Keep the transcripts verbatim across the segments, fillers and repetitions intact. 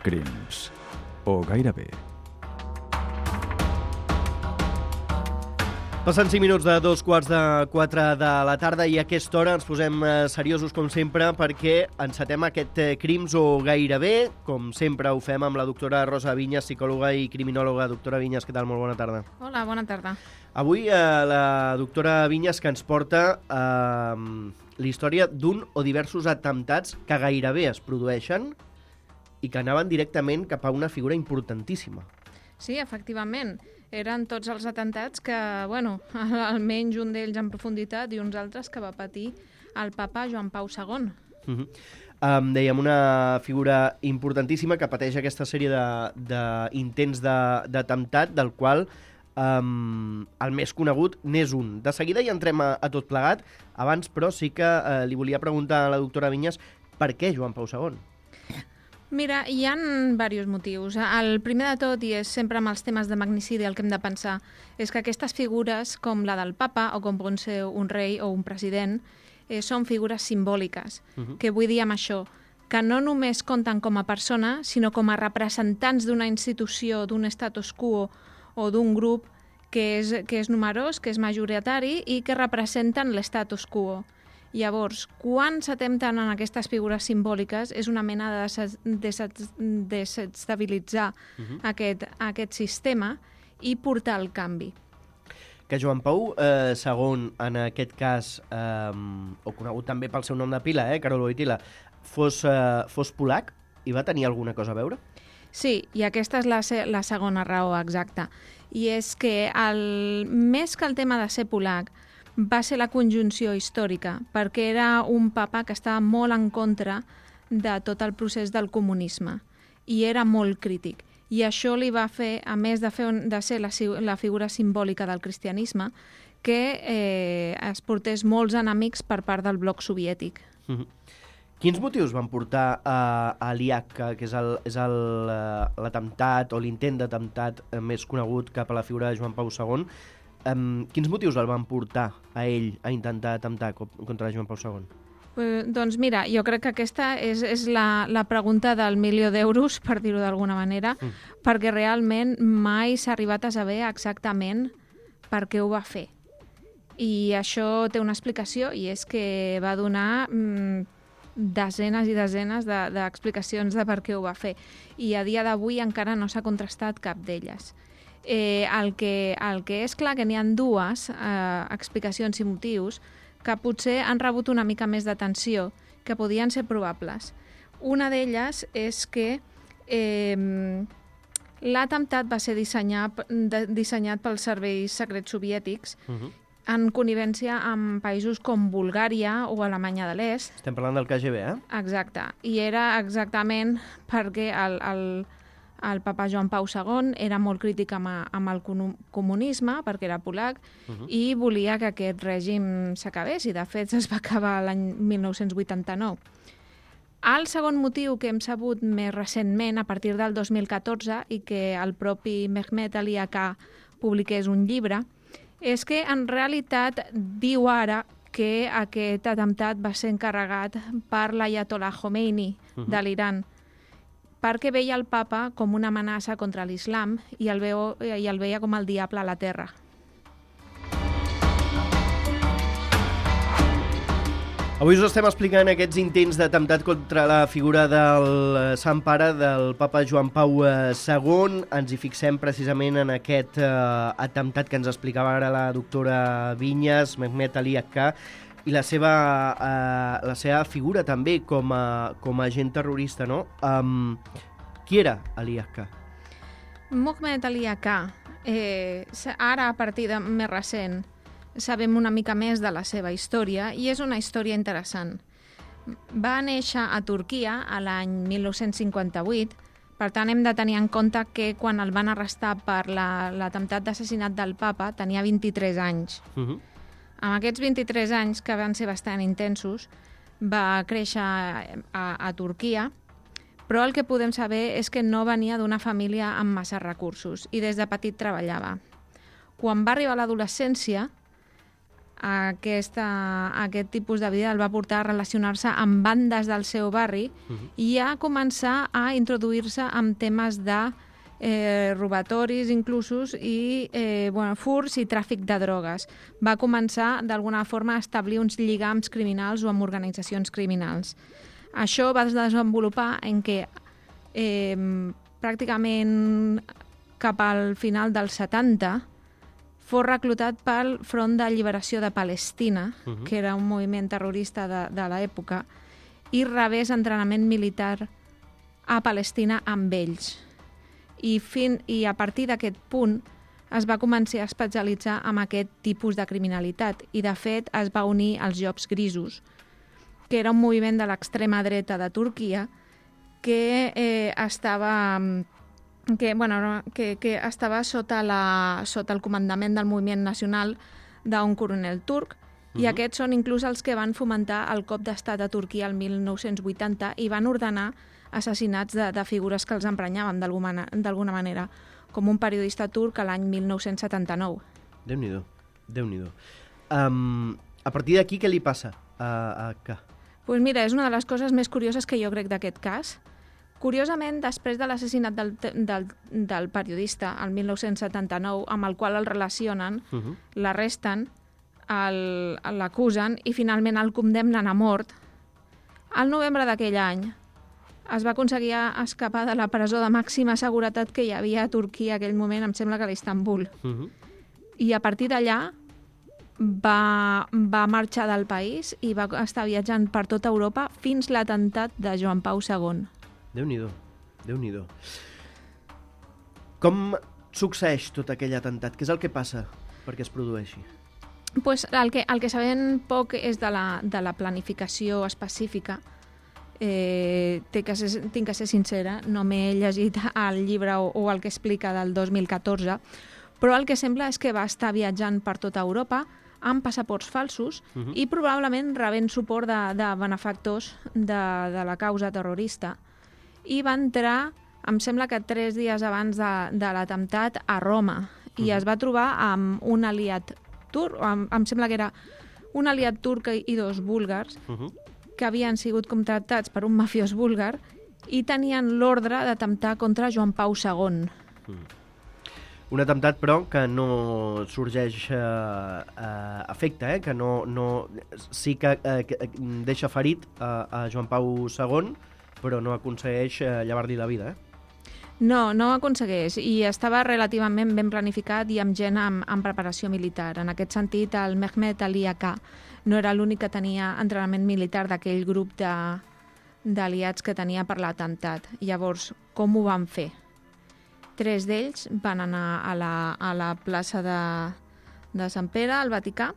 Crims, o gairebé. Passant cinc minuts de dos quarts de quatre de la tarda i a aquesta hora ens posem seriosos com sempre perquè encetem aquest Crims o gairebé. Com sempre ho fem amb la doctora Rosa Vinyes, psicòloga i criminòloga. Doctora Vinyes, què tal? Molt bona tarda. Hola, bona tarda. Avui eh, la doctora Vinyes que ens porta eh, la història d'un o diversos atemptats que gairebé es produeixen i que anaven directament cap a una figura importantíssima. Sí, efectivament. Eren tots els atemptats que, bueno, almenys un d'ells en profunditat i uns altres que va patir el papa Joan Pau segon. Uh-huh. Um, dèiem, una figura importantíssima que pateix aquesta sèrie d'intents d'atemptat, del qual um, el més conegut n'és un. De seguida hi entrem a, a tot plegat. Abans, però, sí que uh, li volia preguntar a la doctora Vinyes per què Joan Pau segon? Mira, hi ha diversos motius. El primer de tot, i és sempre amb els temes de magnicidi el que hem de pensar, és que aquestes figures, com la del papa o com pot ser un rei o un president, eh, són figures simbòliques. Uh-huh. Què vull dir amb això? Que no només compten com a persona, sinó com a representants d'una institució, d'un status quo o d'un grup que és, que és numerós, que és majoritari i que representen l'status quo. Llavors, quan s'atempten en aquestes figures simbòliques és una mena de desestabilitzar uh-huh. aquest, aquest sistema i portar el canvi. Que Joan Pau eh, segon, en aquest cas, eh, o conegut també pel seu nom de pila, eh, Karol Wojtyla, fos, eh, fos polac i va tenir alguna cosa a veure? Sí, i aquesta és la, la segona raó exacta. I és que el, més que el tema de ser polac, va ser la conjunció històrica, perquè era un papa que estava molt en contra de tot el procés del comunisme i era molt crític. I això li va fer, a més de, fer, de ser la, la figura simbòlica del cristianisme, que eh, es portés molts enemics per part del bloc soviètic. Mm-hmm. Quins motius van portar a, a l'I A C, que és l'atemptat o l'intent d'atemptat més conegut cap a la figura de Joan Pau segon, Um, quins motius el van portar a ell a intentar atemptar contra Joan Pau segon? Eh, doncs mira, jo crec que aquesta és, és la, la pregunta del milió d'euros, per dir-ho d'alguna manera, mm. perquè realment mai s'ha arribat a saber exactament per què ho va fer. I això té una explicació, i és que va donar mm, desenes i desenes d'explicacions de, de per què ho va fer. I a dia d'avui encara no s'ha contrastat cap d'elles. Eh, el, que, el que és clar que n'hi ha dues eh, explicacions i motius que potser han rebut una mica més d'atenció, que podien ser probables. Una d'elles és que eh, l'atemptat va ser dissenyat, de, dissenyat pels serveis secrets soviètics uh-huh. en connivència amb països com Bulgària o Alemanya de l'Est. Estem parlant del K G B, eh? Exacte. I era exactament perquè el... el El papa Joan Pau segon era molt crític amb, amb el comunisme, perquè era polac, uh-huh. i volia que aquest règim s'acabés, i de fet es va acabar l'any mil nou-cents vuitanta-nou. El segon motiu que hem sabut més recentment, a partir del dos mil catorze, i que el propi Mehmet Ali Agha publiqués un llibre, és que en realitat diu ara que aquest atemptat va ser encarregat per l'Ayatollah Khomeini uh-huh. de l'Iran, perquè veia el papa com una amenaça contra l'islam i el, veu, i el veia com el diable a la terra. Avui us estem explicant aquests intents d'atemptat contra la figura del Sant Pare, del papa Joan Pau segon. Ens hi fixem precisament en aquest eh, atemptat que ens explicava ara la doctora Vinyes, Mehmet Ali Agha, i la seva, eh, la seva figura també com a, com a agent terrorista, no? Um, qui era Ali Agha? Mehmet Ali Agha, eh, ara a partir de més recent, sabem una mica més de la seva història i és una història interessant. Va néixer a Turquia a l'any mil nou-cents cinquanta-vuit, per tant hem de tenir en compte que quan el van arrestar per l'atemptat la, d'assassinat del papa tenia vint-i-tres anys. Uh-huh. Amb aquests vint-i-tres anys, que van ser bastant intensos, va créixer a, a Turquia, però el que podem saber és que no venia d'una família amb massa recursos i des de petit treballava. Quan va arribar a l'adolescència, aquesta, aquest tipus de vida el va portar a relacionar-se amb bandes del seu barri uh-huh. i a començar a introduir-se amb temes de eh, robatoris inclusos i eh, bueno, furs i tràfic de drogues. Va començar d'alguna forma a establir uns lligams criminals o amb organitzacions criminals. Això va desenvolupar en què eh, pràcticament cap al final dels setanta fos reclutat pel Front d'Alliberació de Palestina, uh-huh. que era un moviment terrorista de, de l'època, i rebés entrenament militar a Palestina amb ells. I, fin, i a partir d'aquest punt es va començar a especialitzar en aquest tipus de criminalitat i, de fet, es va unir als Jocs Grisos, que era un moviment de l'extrema dreta de Turquia que eh, estava... Que, bueno, que, que estava sota, la, sota el comandament del moviment nacional d'un coronel turc, uh-huh. i aquests són inclús els que van fomentar el cop d'estat a Turquia el mil nou-cents vuitanta i van ordenar assassinats de, de figures que els emprenyaven d'alguna manera, com un periodista turc a l'any mil nou-cents setanta-nou. Déu-n'hi-do, Déu-n'hi-do. Um, a partir d'aquí, què li passa a, a K? Pues mira, és una de les coses més curioses que jo crec d'aquest cas. Curiosament, després de l'assassinat del, del, del periodista, el mil nou-cents setanta-nou, amb el qual el relacionen, uh-huh. l'arresten, l'acusen i finalment el condemnen a mort, al novembre d'aquell any es va aconseguir escapar de la presó de màxima seguretat que hi havia a Turquia en aquell moment, em sembla que a l'Istanbul. Uh-huh. I a partir d'allà va, va marxar del país i va estar viatjant per tota Europa fins l'atemptat de Joan Pau segon. Déu-n'hi-do, Déu-n'hi-do. Com succeeix tot aquell atemptat? Què és el que passa perquè es produeixi? Pues el, que, el que sabem poc és de la, de la planificació específica. Eh, tinc, que ser, tinc que ser sincera, no m'he llegit el llibre o, o el que explica del dos mil catorze, però el que sembla és que va estar viatjant per tota Europa amb passaports falsos uh-huh. i probablement rebent suport de, de benefactors de, de la causa terrorista. I va entrar, em sembla que tres dies abans de, de l'atemptat, a Roma, i uh-huh. es va trobar amb un aliat turc, em, em sembla que era un aliat turc i dos búlgars, uh-huh. que havien sigut contractats per un mafiós búlgar i tenien l'ordre d'atemptar contra Joan Pau segon. Uh-huh. Un atemptat, però, que no sorgeix eh, eh, efecte, eh? que no, no, sí que, eh, que deixa ferit a, a Joan Pau segon, però no aconsegueix eh, llevar-li la vida, eh? No, no aconsegueix, i estava relativament ben planificat i amb gent amb, amb preparació militar. En aquest sentit, el Mehmet Ali Aka no era l'únic que tenia entrenament militar d'aquell grup d'aliats que tenia per l'atemptat. Llavors, com ho van fer? Tres d'ells van anar a la, a la plaça de, de Sant Pere, al Vaticà,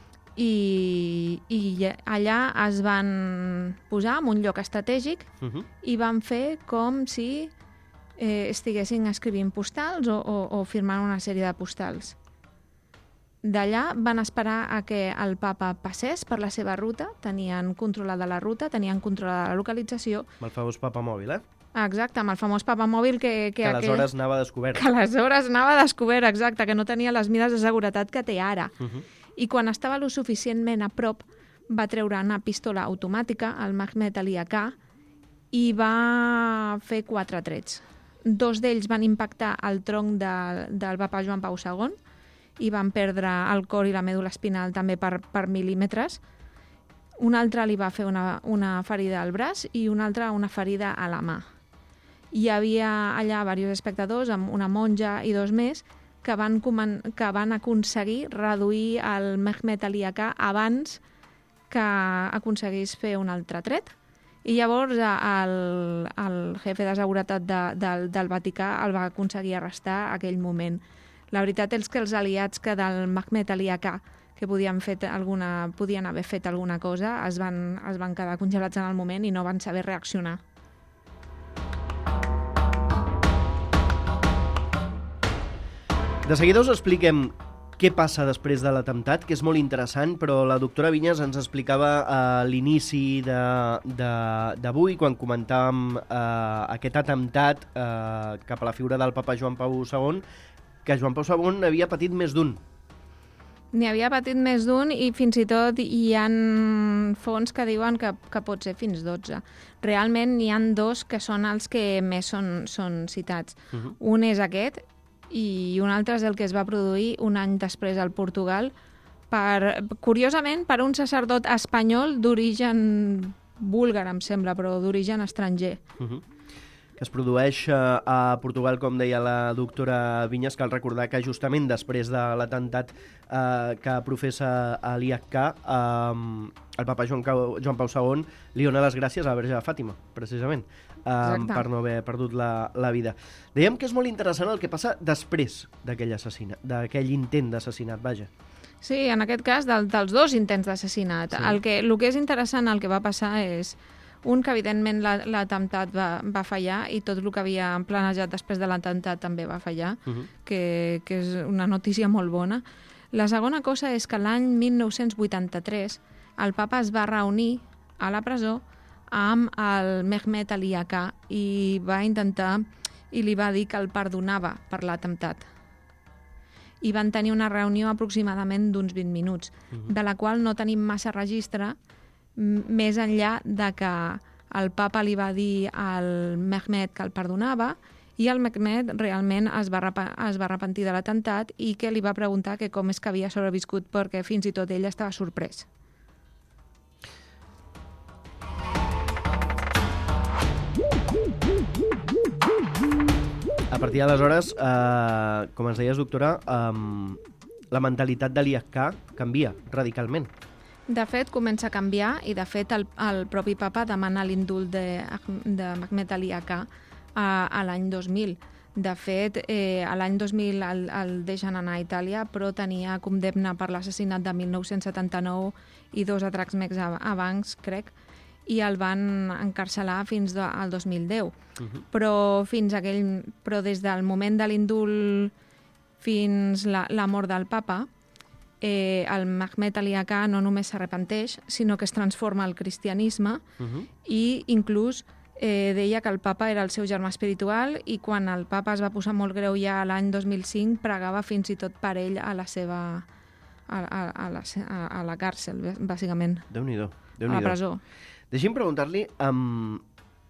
I, i allà es van posar en un lloc estratègic uh-huh. i van fer com si eh, estiguessin escrivint postals o, o, o firmant una sèrie de postals. D'allà van esperar a que el papa passés per la seva ruta, tenien controlada la ruta, tenien controlada la localització. Amb el famós papa mòbil, eh? Exacte, amb el famós papa mòbil que... Que, que aleshores aquell... anava descobert. Que aleshores anava descobert, exacte, que no tenia les mides de seguretat que té ara. Uh-huh. I quan estava lo suficientment a prop va treure una pistola automàtica, el Mehmet Ali Aka, i va fer quatre trets. Dos d'ells van impactar el tronc de, del papa Joan Pau segon i van perdre el cor i la mèdula espinal també per, per mil·límetres. Un altre li va fer una, una ferida al braç i un altre una ferida a la mà. Hi havia allà diversos espectadors, amb una monja i dos més, que van, que van aconseguir reduir el Mehmet Ali Aka abans que aconseguís fer un altre tret. I llavors el, el jefe de seguretat de, de, del Vaticà el va aconseguir arrestar aquell moment. La veritat és que els aliats que del Mehmet Ali Aka que podien, fet alguna, podien haver fet alguna cosa es van, es van quedar congelats en el moment i no van saber reaccionar. De seguida us expliquem què passa després de l'atemptat, que és molt interessant, però la doctora Vinyes ens explicava a eh, l'inici d'avui, quan comentàvem eh, aquest atemptat eh, cap a la figura del papa Joan Pau segon, que Joan Pau segon havia patit més d'un. N'hi havia patit més d'un i fins i tot hi ha fonts que diuen que, que pot ser fins dotze. Realment n'hi han dos que són els que més són, són citats. Uh-huh. Un és aquest i un altre és el que es va produir un any després al Portugal, per, curiosament, per un sacerdot espanyol d'origen búlgar, em sembla, però d'origen estranger. Uh-huh. Que es produeix a Portugal, com deia la doctora Vinyes. Cal recordar que justament després de l'atemptat eh, que professa a l'I H K, eh, el papa Joan, Joan Pau segon li dona les gràcies a la Verge de Fàtima, precisament, eh, per no haver perdut la, la vida. Dèiem que és molt interessant el que passa després d'aquell assassinat, d'aquell intent d'assassinat, vaja. Sí, en aquest cas, del, dels dos intents d'assassinat. Sí. El, que, el que és interessant, el que va passar és un, que evidentment l'atemptat va, va fallar i tot el que havia planejat després de l'atemptat també va fallar, uh-huh. que, que és una notícia molt bona. La segona cosa és que l'any mil nou-cents vuitanta-tres el papa es va reunir a la presó amb el Mehmet Ali Aka i va intentar i li va dir que el perdonava per l'atemptat. I van tenir una reunió aproximadament d'uns vint minuts, uh-huh. de la qual no tenim massa registre, més enllà de que el papa li va dir al Mehmet que el perdonava i el Mehmet realment es va, es va arrepentir de l'atemptat i que li va preguntar que com és que havia sobreviscut, perquè fins i tot ell estava sorprès. A partir d'aleshores, eh, com ens deies, doctora, eh, la mentalitat de l'I H K canvia radicalment. De fet, comença a canviar i, de fet, el, el propi papa demana l'indult de, de Mehmet Ali Aka a, a l'any dos mil. De fet, eh, a l'any dos mil el, el deixen anar a Itàlia, però tenia condemna per l'assassinat de mil nou-cents setanta-nou i dos atracs més abans, crec, i el van encarcelar fins al dos mil deu. Uh-huh. Però, fins aquell, però des del moment de l'indult fins la, la mort del papa, Eh, el Mehmet Ali Aka no només s'arrepenteix, sinó que es transforma al cristianisme uh-huh. i inclús eh, deia que el papa era el seu germà espiritual i quan el papa es va posar molt greu ja l'any dos mil cinc pregava fins i tot per ell a la seva a, a, a, la, a, a la càrcel, bàsicament. Déu-n'hi-do. Déu-n'hi-do. A la presó. Deixi'm preguntar-li, um,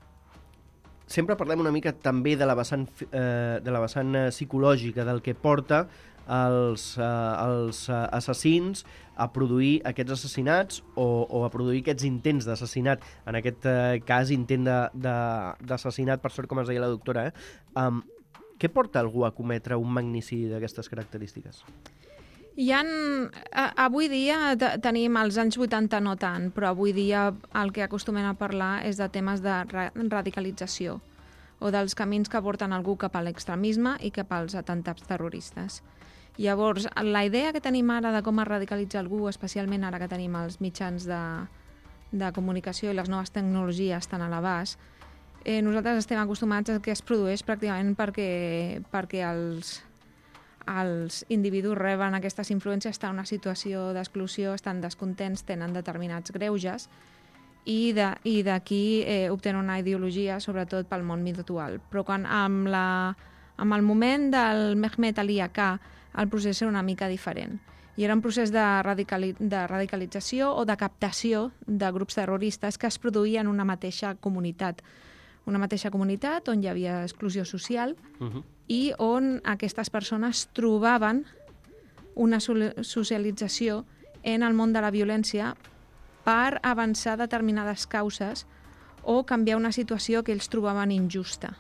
sempre parlem una mica també de la vessant, eh, de la vessant psicològica, del que porta els, eh, els assassins a produir aquests assassinats o, o a produir aquests intents d'assassinat. En aquest eh, cas, intent d'assassinat, per sort, com ens deia la doctora. Eh? Um, què porta algú a cometre un magnicidi d'aquestes característiques? Hi ha, avui dia tenim els anys vuitanta no tant, però avui dia el que acostumem a parlar és de temes de radicalització o dels camins que porten algú cap a l'extremisme i cap als atemptats terroristes. Llavors, la idea que tenim ara de com es radicalitza algú, especialment ara que tenim els mitjans de, de comunicació i les noves tecnologies tan a l'abast, eh, nosaltres estem acostumats a que es produeix pràcticament perquè, perquè els, els individus reben aquestes influències, estan en una situació d'exclusió, estan descontents, tenen determinats greuges i d'aquí eh, obtenen una ideologia, sobretot pel món virtual. Però quan amb, la, amb el moment del Mehmet Ali Aka el procés era una mica diferent. I era un procés de, radicali de radicalització o de captació de grups terroristes que es produïen en una mateixa comunitat. Una mateixa comunitat on hi havia exclusió social uh-huh. i on aquestes persones trobaven una socialització en el món de la violència per avançar determinades causes o canviar una situació que ells trobaven injusta.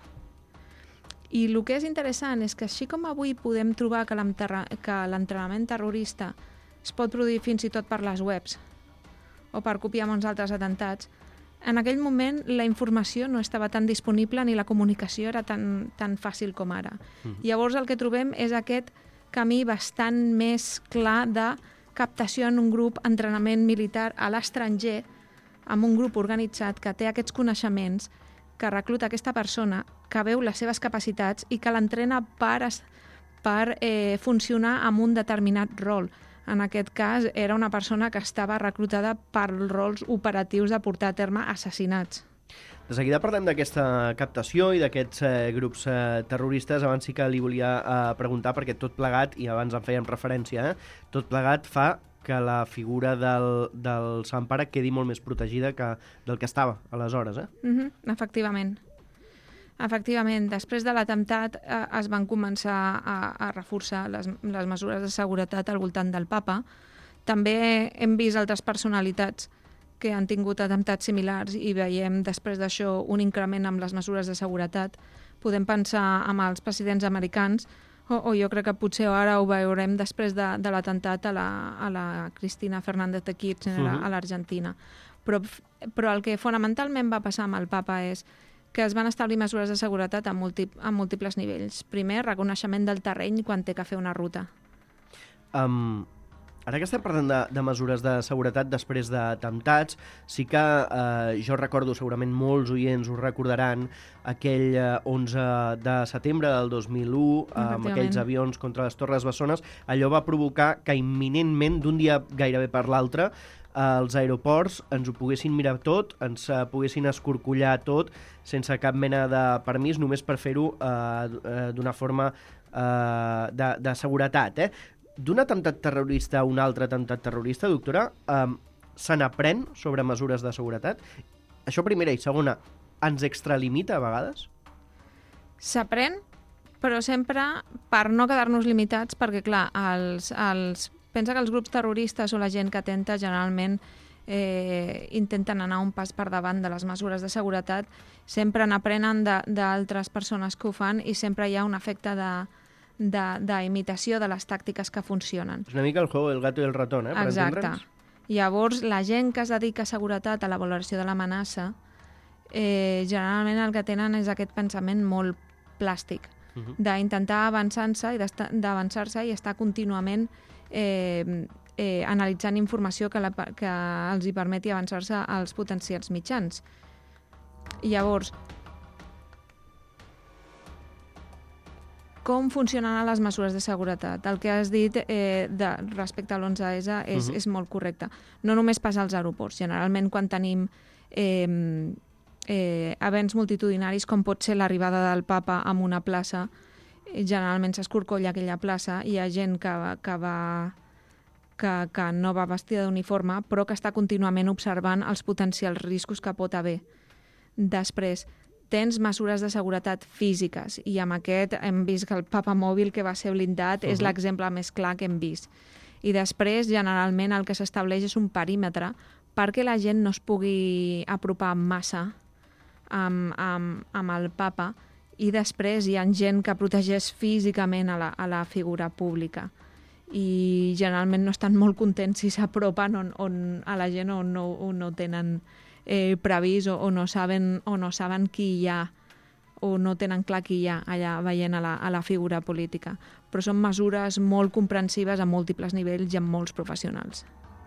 I el que és interessant és que així com avui podem trobar que l'entrenament terrorista es pot produir fins i tot per les webs o per copiar molts altres atemptats, en aquell moment la informació no estava tan disponible ni la comunicació era tan, tan fàcil com ara. Mm. Llavors el que trobem és aquest camí bastant més clar de captació en un grup, entrenament militar a l'estranger, amb un grup organitzat que té aquests coneixements, que recluta aquesta persona, que veu les seves capacitats i que l'entrena per, per eh, funcionar amb un determinat rol. En aquest cas, era una persona que estava reclutada per rols operatius de portar a terme assassinats. De seguida parlem d'aquesta captació i d'aquests eh, grups eh, terroristes. Abans sí que li volia eh, preguntar, perquè tot plegat, i abans en fèiem referència, eh, tot plegat fa que la figura del, del Sant Pare quedi molt més protegida que del que estava aleshores. Eh? Mm-hmm, efectivament. Efectivament, després de l'atemptat eh, es van començar a, a reforçar les, les mesures de seguretat al voltant del papa. També hem vist altres personalitats que han tingut atemptats similars i veiem després d'això un increment amb les mesures de seguretat. Podem pensar en els presidents americans, o, o jo crec que potser ara ho veurem després de, de l'atemptat a, la, a la Cristina Fernández de Kirchner uh-huh. a l'Argentina. Però, però el que fonamentalment va passar amb el papa és que es van establir mesures de seguretat a, múlti, a múltiples nivells. Primer, reconeixement del terreny quan té que fer una ruta. Um... Ara que estem parlant de, de mesures de seguretat després d'atemptats, sí que eh, jo recordo, segurament molts oients ho recordaran, aquell eh, onze de setembre del dos mil u, amb aquells avions contra les Torres Bessones, allò va provocar que imminentment, d'un dia gairebé per l'altre, eh, els aeroports ens ho poguessin mirar tot, ens eh, poguessin escorcollar tot, sense cap mena de permís, només per fer-ho eh, d'una forma eh, de, de seguretat, eh? D'un atemptat terrorista a un altre atemptat terrorista, doctora, um, se n'aprèn sobre mesures de seguretat? Això primera, i segona, ens extralimita a vegades? S'aprèn, però sempre per no quedar-nos limitats, perquè clar, els, els, pensa que els grups terroristes o la gent que atenta generalment eh, intenten anar un pas per davant de les mesures de seguretat, sempre n'aprenen d'altres persones que ho fan i sempre hi ha un efecte de d'imitació de, de les tàctiques que funcionen. És una mica el juego del gato i el ratón, eh? Per Exacte. entendre'ns. Llavors, la gent que es dedica a seguretat, a la valoració de l'amenaça, eh, generalment el que tenen és aquest pensament molt plàstic, uh-huh. d'intentar avançar-se i d'avançar-se i estar contínuament eh, eh, analitzant informació que, la, que els hi permeti avançar-se als potencials mitjans. Llavors, com funcionaran les mesures de seguretat? El que has dit eh, de, respecte a l'onze essa és, uh-huh. és molt correcte. No només passa als aeroports. Generalment, quan tenim eh, eh, events multitudinaris, com pot ser l'arribada del papa a una plaça, eh, generalment s'escorcolla aquella plaça, hi ha gent que, que, va, que, que no va vestida d'uniforme, però que està contínuament observant els potencials riscos que pot haver. Després, tens mesures de seguretat físiques i amb aquest hem vist que el papa mòbil que va ser blindat uh-huh. és l'exemple més clar que hem vist. I després, generalment, el que s'estableix és un perímetre perquè la gent no es pugui apropar massa amb, amb, amb el papa i després hi ha gent que protegeix físicament a la, a la figura pública i generalment no estan molt contents si s'apropen on, on, a la gent on no, on no tenen Eh, previst o, o, no saben, o no saben qui hi ha o no tenen clar qui hi ha allà veient a la, a la figura política. Però són mesures molt comprensives a múltiples nivells i amb molts professionals.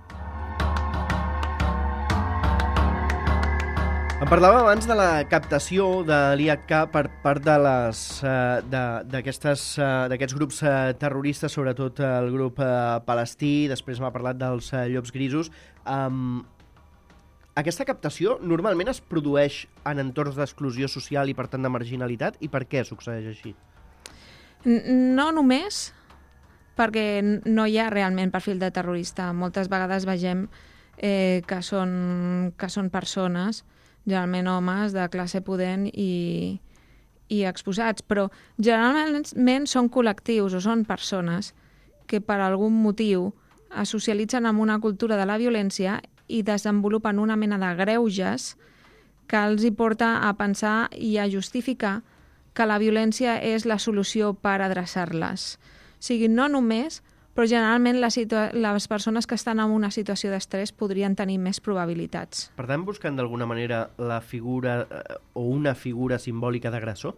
Em parlava abans de la captació de l'I H K per part de les, uh, d'aquestes uh, d'aquests grups uh, terroristes, sobretot uh, el grup uh, palestí, després m'ha parlat dels uh, llops grisos. Um, Aquesta captació normalment es produeix en entorns d'exclusió social i, per tant, de marginalitat? I per què succeeix així? No només perquè no hi ha realment perfil de terrorista. Moltes vegades veiem eh, que, són, que són persones, generalment homes, de classe pudent i, i exposats, però generalment són col·lectius o són persones que per algun motiu es socialitzen amb una cultura de la violència i desenvolupen una mena de greuges que els hi porta a pensar i a justificar que la violència és la solució per adreçar-les. O sigui, no només, però generalment la situa- les persones que estan en una situació d'estrès podrien tenir més probabilitats. Per tant, buscant d'alguna manera la figura eh, o una figura simbòlica d'agressor?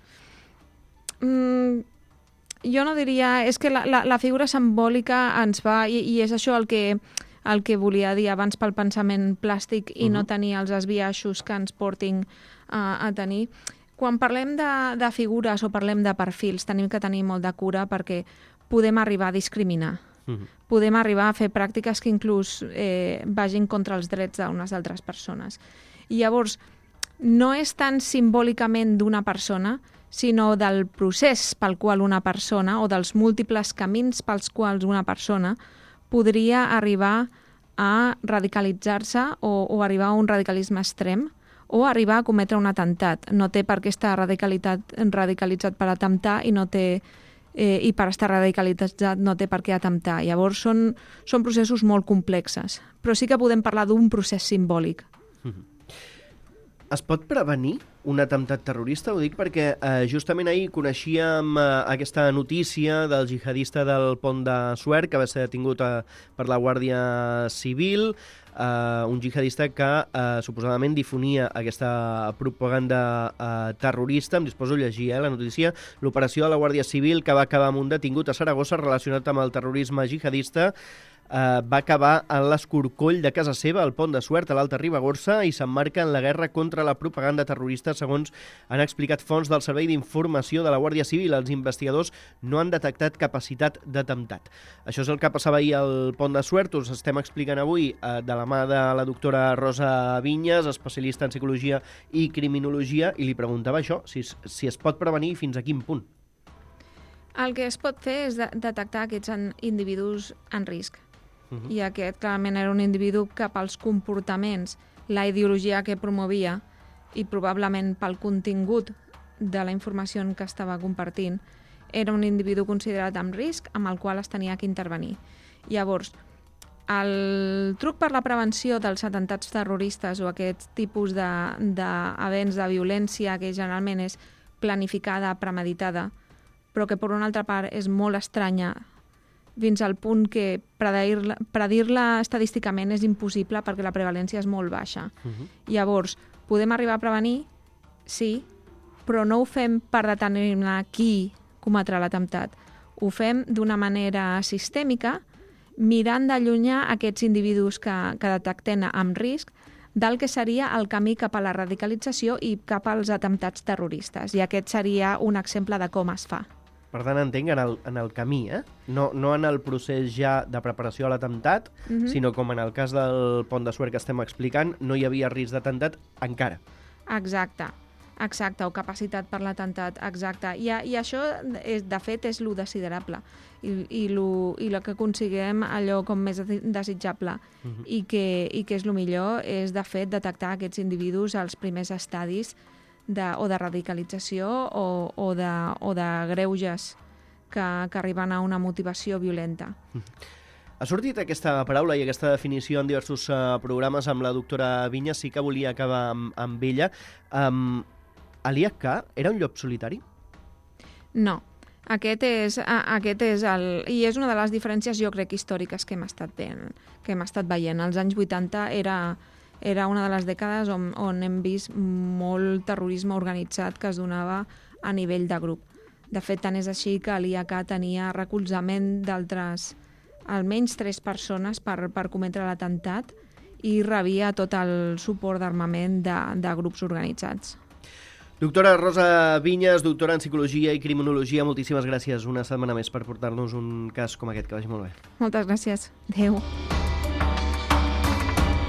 Mm, jo no diria... És que la, la, la figura simbòlica ens va... I, i és això el que... el que volia dir abans pel pensament plàstic i uh-huh. no tenir els esbiaixos que ens portin uh, a tenir. Quan parlem de, de figures o parlem de perfils, tenim que tenir molt de cura perquè podem arribar a discriminar. Uh-huh. Podem arribar a fer pràctiques que inclús eh, vagin contra els drets d'unes altres persones. I llavors, no és tan simbòlicament d'una persona, sinó del procés pel qual una persona, o dels múltiples camins pels quals una persona podria arribar a radicalitzar-se o, o arribar a un radicalisme extrem o arribar a cometre un atemptat. No té per què estar radicalitzat per atemptar i no té eh, i per estar radicalitzat no té per què atemptar. Llavors són, són processos molt complexes, però sí que podem parlar d'un procés simbòlic. Mm-hmm. Es pot prevenir un atemptat terrorista? Ho dic perquè eh, justament ahir coneixíem eh, aquesta notícia del jihadista del Pont de Suert que va ser detingut eh, per la Guàrdia Civil, eh, un jihadista que eh, suposadament difonia aquesta propaganda eh, terrorista. Em disposo a llegir eh, la notícia. L'operació de la Guàrdia Civil que va acabar amb un detingut a Saragossa relacionat amb el terrorisme jihadista Uh, va acabar en l'escorcoll de casa seva, al Pont de Suert, a l'Alta Ribagorça, i s'emmarca en la guerra contra la propaganda terrorista, segons han explicat fonts del Servei d'Informació de la Guàrdia Civil. Els investigadors no han detectat capacitat d'atemptat. Això és el que passava ahir al Pont de Suert. Us estem explicant avui uh, de la mà de la doctora Rosa Vinyes, especialista en psicologia i criminologia, i li preguntava això, si, si es pot prevenir i fins a quin punt. El que es pot fer és de detectar aquests individus en risc. Uh-huh. I aquest clarament era un individu que pels comportaments, la ideologia que promovia i probablement pel contingut de la informació que estava compartint, era un individu considerat amb risc amb el qual es tenia que intervenir. Llavors, el truc per la prevenció dels atemptats terroristes o aquests tipus d'events de, de violència que generalment és planificada, premeditada, però que per una altra part és molt estranya, fins al punt que predir-la predir estadísticament és impossible perquè la prevalència és molt baixa. Uh-huh. Llavors, podem arribar a prevenir? Sí, però no ho fem per determinar qui cometrà l'atemptat. Ho fem d'una manera sistèmica, mirant d'allunyar aquests individus que, que detecten amb risc del que seria el camí cap a la radicalització i cap als atemptats terroristes. I aquest seria un exemple de com es fa. Per tant, entenc en el, en el camí, eh? No, no en el procés ja de preparació a l'atemptat, mm-hmm. sinó com en el cas del Pont de Suert que estem explicant, no hi havia risc d'atemptat encara. Exacte, exacte, o capacitat per l'atemptat, exacte. I, i això, és, de fet, és lo desiderable i, i, lo, i el que aconseguim allò com més desitjable mm-hmm. i, que, i que és el millor és, de fet, detectar aquests individus als primers estadis De, o de radicalització o, o, de, o de greuges que, que arriben a una motivació violenta. Ha sortit aquesta paraula i aquesta definició en diversos uh, programes amb la doctora Vinyes. Sí que volia acabar amb, amb ella. Um, l'I H K era un llop solitari? No. Aquest és, a, aquest és el... I és una de les diferències, jo crec, històriques que hem estat, ben, que hem estat veient. Als anys vuitanta era... Era una de les dècades on, on hem vist molt terrorisme organitzat que es donava a nivell de grup. De fet, tant és així que l'I H K tenia recolzament d'altres, almenys tres persones per, per cometre l'atemptat i rebia tot el suport d'armament de, de grups organitzats. Doctora Rosa Vinyes, doctora en Psicologia i Criminologia, moltíssimes gràcies una setmana més per portar-nos un cas com aquest. Que vagi molt bé. Moltes gràcies. Adéu.